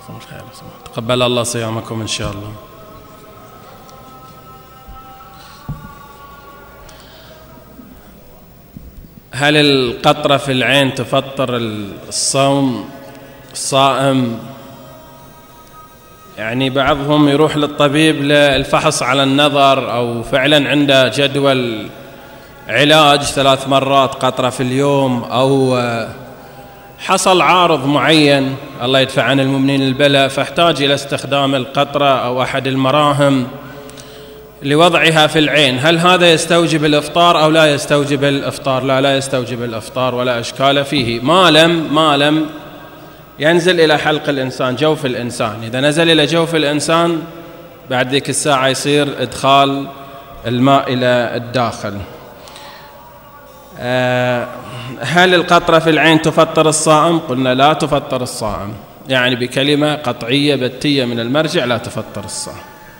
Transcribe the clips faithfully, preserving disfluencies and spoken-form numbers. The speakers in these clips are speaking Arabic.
جزاكم الخير. تقبل الله صيامكم إن شاء الله. هل القطرة في العين تفطر الصوم الصائم؟ يعني بعضهم يروح للطبيب للفحص على النظر، أو فعلا عنده جدول علاج ثلاث مرات قطرة في اليوم، أو حصل عارض معين الله يدفع عن المؤمنين البلاء فاحتاج إلى استخدام القطرة أو أحد المراهم لوضعها في العين. هل هذا يستوجب الإفطار أو لا يستوجب الإفطار؟ لا لا يستوجب الإفطار ولا إشكال فيه، ما لم ما لم ينزل إلى حلق الإنسان، جوف الإنسان. إذا نزل إلى جوف الإنسان بعد ذيك الساعة يصير إدخال الماء إلى الداخل. أه هل القطرة في العين تفطر الصائم؟ قلنا لا تفطر الصائم، يعني بكلمة قطعية بتية من المرجع لا تفطر الصائم.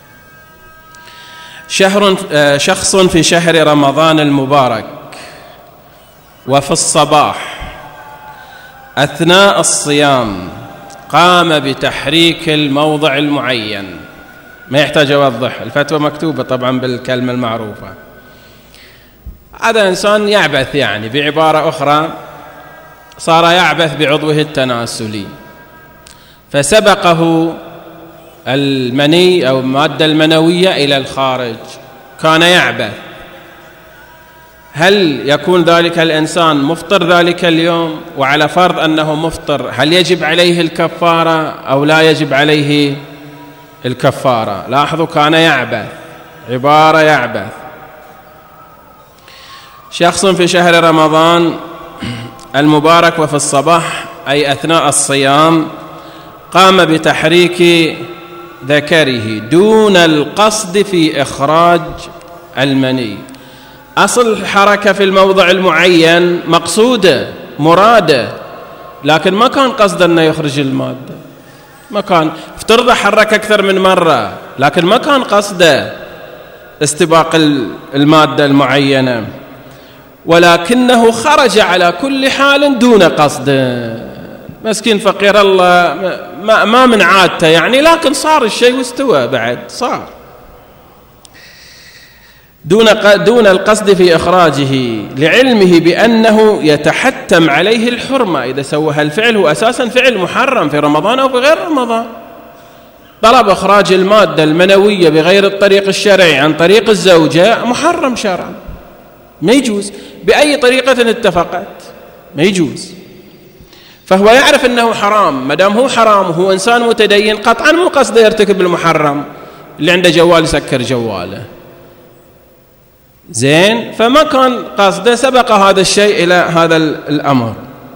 شهر شخص في شهر رمضان المبارك وفي الصباح أثناء الصيام قام بتحريك الموضع المعين، ما يحتاج أوضح، الفتوى مكتوبة طبعا بالكلمة المعروفة. هذا إنسان يعبث، يعني بعبارة أخرى صار يعبث بعضوه التناسلي، فسبقه المني أو المادة المنوية إلى الخارج، كان يعبث. هل يكون ذلك الإنسان مفطر ذلك اليوم؟ وعلى فرض أنه مفطر هل يجب عليه الكفارة أو لا يجب عليه الكفارة؟ لاحظوا كان يعبث، عبارة يعبث. شخص في شهر رمضان المبارك وفي الصباح أي أثناء الصيام قام بتحريك ذكره دون القصد في إخراج المني. أصل الحركة في الموضع المعين مقصودة مرادة، لكن ما كان قصد أنه يخرج المادة، ما كان افترض حرك أكثر من مرة، لكن ما كان قصده استباق المادة المعينة، ولكنه خرج على كل حال دون قصد. مسكين فقير الله ما, ما من عادته يعني، لكن صار الشيء واستوى بعد صار دون دون القصد في إخراجه، لعلمه بأنه يتحتم عليه الحرمة إذا سوى هالفعل. هو أساسا فعل محرم في رمضان أو في غير رمضان. طلب إخراج المادة المنوية بغير الطريق الشرعي عن طريق الزوجة محرم شرعا، ما يجوز بأي طريقة اتفقت، ما يجوز. فهو يعرف أنه حرام، ما دام هو حرام وهو إنسان متدين قطعا مو قصده يرتكب المحرم. اللي عنده جوال يسكر جواله، زين، فما كان قصده، سبق هذا الشيء إلى هذا الأمر.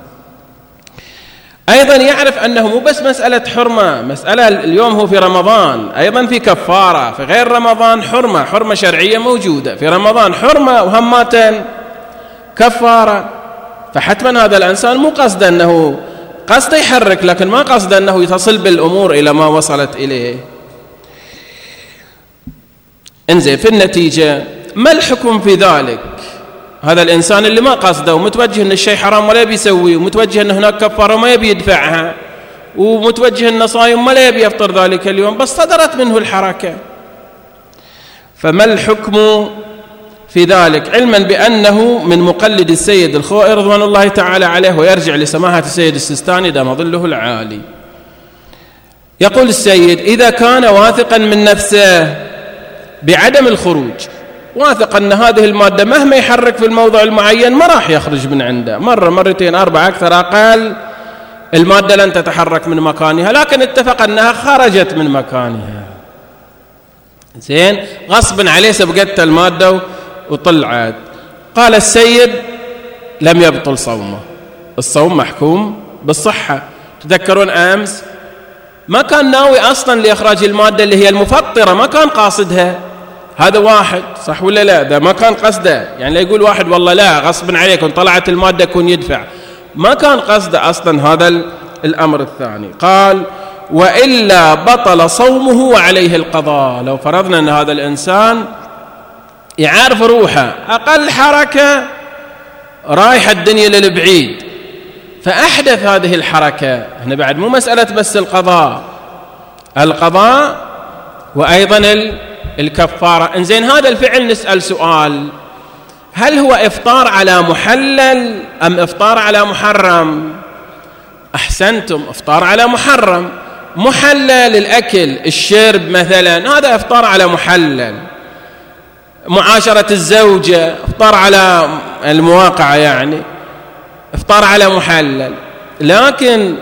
أيضا يعرف أنه مو بس مسألة حرمة، مسألة اليوم هو في رمضان، أيضا في كفارة. في غير رمضان حرمة، حرمة شرعية موجودة، في رمضان حرمة وهماتين كفارة. فحتما هذا الإنسان مو قصد أنه قصد يحرك، لكن ما قصد أنه يتصل بالأمور إلى ما وصلت إليه. انزين، في النتيجة ما الحكم في ذلك؟ هذا الإنسان اللي ما قصده ومتوجه أن الشيء حرام ولا بيسويه، ومتوجه أن هناك كفارة وما يبي يدفعها، ومتوجه أن صايم ولا يبي يفطر ذلك اليوم، بس صدرت منه الحركة، فما الحكم في ذلك؟ علما بأنه من مقلد السيد الخوئي رضوان الله تعالى عليه، ويرجع لسماحة السيد السيستاني دام ظله العالي. يقول السيد: إذا كان واثقا من نفسه بعدم الخروج، واثق أن هذه المادة مهما يحرك في الموضع المعين ما راح يخرج من عنده، مرة مرتين أربعة أكثر أقل المادة لن تتحرك من مكانها، لكن اتفق أنها خرجت من مكانها، زين، غصبا عليه سبقت المادة وطلعت. قال السيد: لم يبطل صومه، الصوم محكوم بالصحة. تذكرون أمس ما كان ناوي أصلا لإخراج المادة اللي هي المفطرة، ما كان قاصدها، هذا واحد صح ولا لا؟ ده ما كان قصده، يعني لا يقول واحد والله لا غصبا عليكم طلعت المادة كون يدفع، ما كان قصده أصلا هذا الأمر الثاني. قال: وإلا بطل صومه وعليه القضاء. لو فرضنا أن هذا الإنسان يعرف روحه، أقل حركة رايح الدنيا للبعيد، فأحدث هذه الحركة، هنا بعد مو مسألة بس القضاء، القضاء وأيضا الكفارة. إنزين هذا الفعل نسأل سؤال: هل هو إفطار على محلل أم إفطار على محرم؟ أحسنتم، إفطار على محرم. محلل الأكل الشرب مثلا، هذا إفطار على محلل. معاشرة الزوجة إفطار على المواقعة، يعني إفطار على محلل. لكن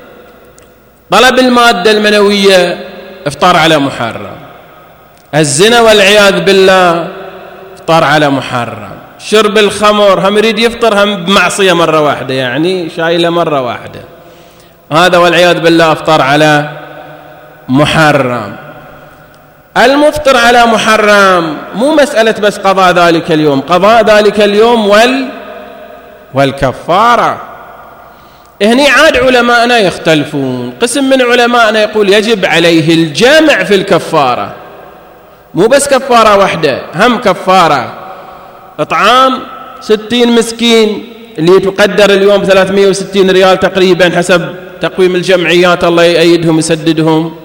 طلب المادة المنوية إفطار على محرم. الزنا والعياذ بالله إفطار على محرم. شرب الخمر هم يريد يفطر هم بمعصية مرة واحدة، يعني شايلة مرة واحدة، هذا والعياذ بالله إفطار على محرم. المفطر على محرم مو مسألة بس قضاء ذلك اليوم، قضاء ذلك اليوم وال والكفارة. هني عاد علماءنا يختلفون. قسم من علماءنا يقول يجب عليه الجمع في الكفارة، مو بس كفارة واحدة، هم كفارة إطعام ستين مسكين اللي تقدر اليوم ثلاثمائة وستين ريال تقريبا حسب تقويم الجمعيات، الله يأيدهم يسددهم.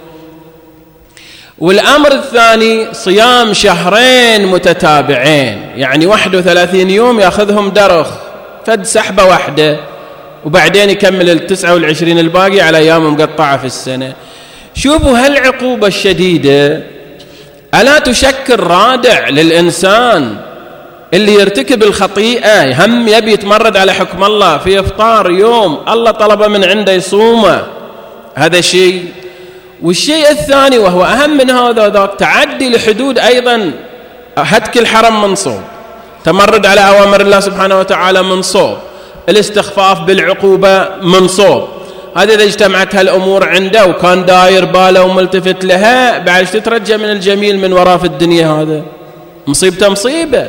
والأمر الثاني صيام شهرين متتابعين، يعني واحد وثلاثين يوم يأخذهم درخ فد سحبة واحدة، وبعدين يكمل التسعة والعشرين الباقي على أيام مقطعة في السنة. شوفوا هالعقوبة الشديدة ألا تشكل رادع للإنسان اللي يرتكب الخطيئة، هم يبي يتمرد على حكم الله في إفطار يوم الله طلب من عنده يصومه، هذا شيء. والشيء الثاني وهو أهم من هذا ذاك، تعدي لحدود أيضا هتك الحرم منصوب، تمرد على أوامر الله سبحانه وتعالى منصوب، الاستخفاف بالعقوبة منصوب. هذا إذا اجتمعت هالأمور عنده وكان داير باله وملتفت لها، بعد تترجى من الجميل من وراء في الدنيا، هذا مصيبته مصيبة.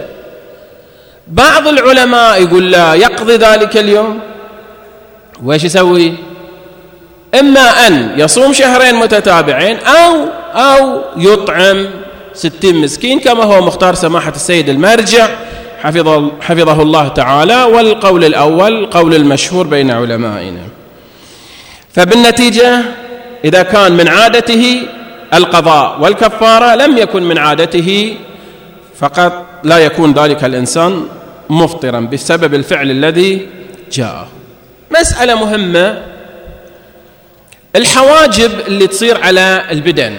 بعض العلماء يقول لا، يقضي ذلك اليوم وإيش يسوي؟ إما أن يصوم شهرين متتابعين أو أو يطعم ستين مسكين كما هو مختار سماحة السيد المرجع حفظه, حفظه الله تعالى. والقول الأول قول المشهور بين علمائنا. فبالنتيجة إذا كان من عادته القضاء والكفارة، لم يكن من عادته فقط لا يكون ذلك الإنسان مفطرا بسبب الفعل الذي جاء. مسألة مهمة، الحواجب اللي تصير على البدن،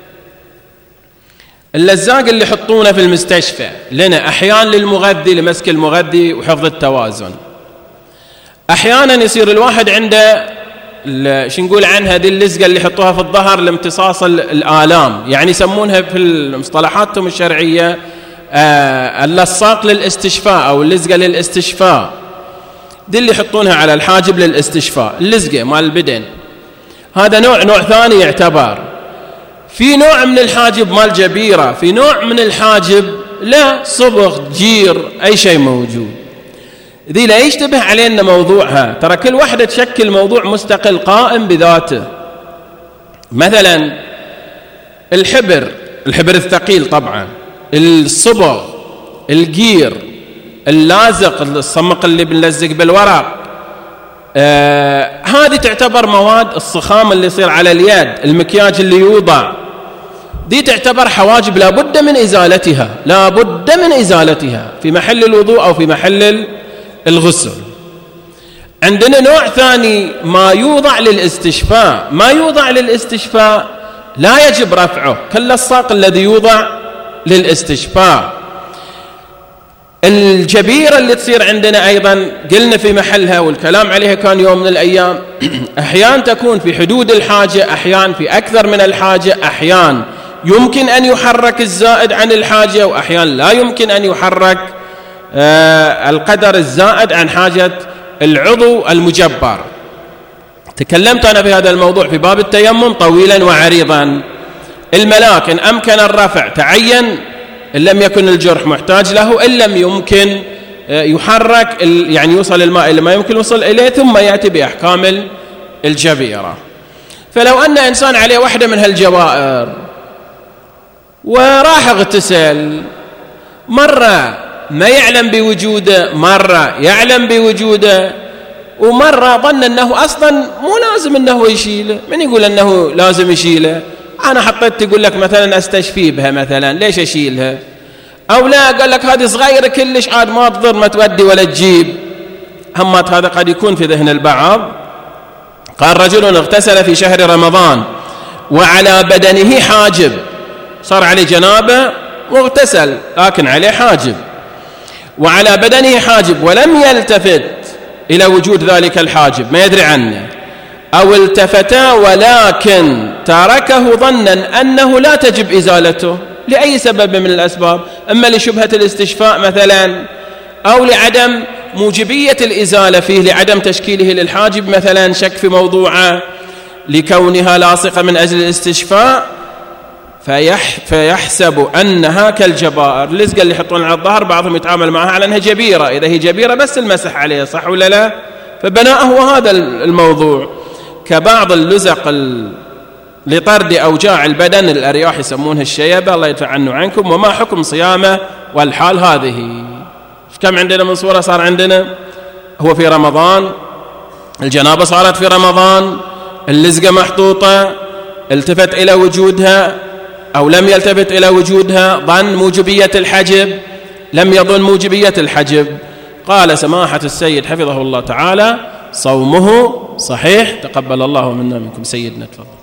اللزاق اللي يحطونه في المستشفى لنا أحيانا للمغذي لمسك المغذي وحفظ التوازن. أحيانا يصير الواحد عنده شو نقول عنها دي اللزقة اللي يحطوها في الظهر لامتصاص الآلام، يعني يسمونها في المصطلحاتهم الشرعية آه اللصاق للاستشفاء أو اللزقة للاستشفاء. دي اللي يحطونها على الحاجب للاستشفاء، اللزقة مال البدن. هذا نوع نوع ثاني يعتبر. في نوع من الحاجب مال جبيرة، في نوع من الحاجب لا صبغ جير أي شيء موجود. ذي لا يشتبه علينا موضوعها، ترى كل واحدة تشكل موضوع مستقل قائم بذاته. مثلا الحبر، الحبر الثقيل طبعا، الصبغ، الجير، اللازق، الصمق اللي بنلزق بالورق، آه هذه تعتبر مواد الصخام اللي يصير على اليد، المكياج اللي يوضع، دي تعتبر حواجب لا بد من إزالتها، لا بد من إزالتها في محل الوضوء أو في محل الغسل. عندنا نوع ثاني ما يوضع للاستشفاء. ما يوضع للاستشفاء لا يجب رفعه كاللصاق الذي يوضع للاستشفاء. الجبيرة اللي تصير عندنا أيضا قلنا في محلها والكلام عليها كان يوم من الأيام، أحيان تكون في حدود الحاجة، أحيان في أكثر من الحاجة، أحيان يمكن أن يحرك الزائد عن الحاجة، وأحيان لا يمكن أن يحرك آه القدر الزائد عن حاجة العضو المجبر. تكلمت أنا في هذا الموضوع في باب التيمم طويلا وعريضا. الملاك إن أمكن الرفع تعين، إن لم يكن الجرح محتاج له، إن لم يمكن يحرك يعني يوصل الماء إلى ما يمكن يوصل إليه، ثم يأتي بأحكام الجبيرة. فلو أن إنسان عليه واحدة من هالجوائر وراح اغتسل، مرة ما يعلم بوجوده، مرة يعلم بوجوده، ومرة ظن أنه أصلا مو لازم أنه يشيله. من يقول أنه لازم يشيله؟ أنا حطيت تقول لك مثلا أستشفي بها مثلا، ليش أشيلها؟ أو لا قال لك هذه صغيرة كلش عاد ما تضر ما تودي ولا تجيب. همات هذا قد يكون في ذهن البعض. قال رجل اغتسل في شهر رمضان وعلى بدنه حاجب، صار عليه جنابة واغتسل لكن عليه حاجب، وعلى بدنه حاجب ولم يلتفت إلى وجود ذلك الحاجب، ما يدري عنه، أو التفتا ولكن تركه ظنا أنه لا تجب إزالته لأي سبب من الأسباب، إما لشبهة الاستشفاء مثلا، أو لعدم موجبية الإزالة فيه، لعدم تشكيله للحاجب مثلا، شك في موضوعه، لكونها لاصقة من أجل الاستشفاء، فيح فيحسب أنها كالجبائر. اللزقة اللي يحطون على الظهر بعضهم يتعامل معها على أنها جبيرة، إذا هي جبيرة بس المسح عليها، صح ولا لا؟ فبناء هو هذا الموضوع. كبعض اللزق لطرد أوجاع البدن، الأرياح يسمونها الشيبة، الله يدفع عنه عنكم. وما حكم صيامه والحال هذه؟ كم عندنا من صورة صار عندنا؟ هو في رمضان، الجنابة صارت في رمضان، اللزقة محطوطة، التفت إلى وجودها أو لم يلتفت إلى وجودها، ظن موجبية الحجب، لم يظن موجبية الحجب. قال سماحة السيد حفظه الله تعالى: صومه صحيح. تقبل الله منا منكم. سيدنا تفضل.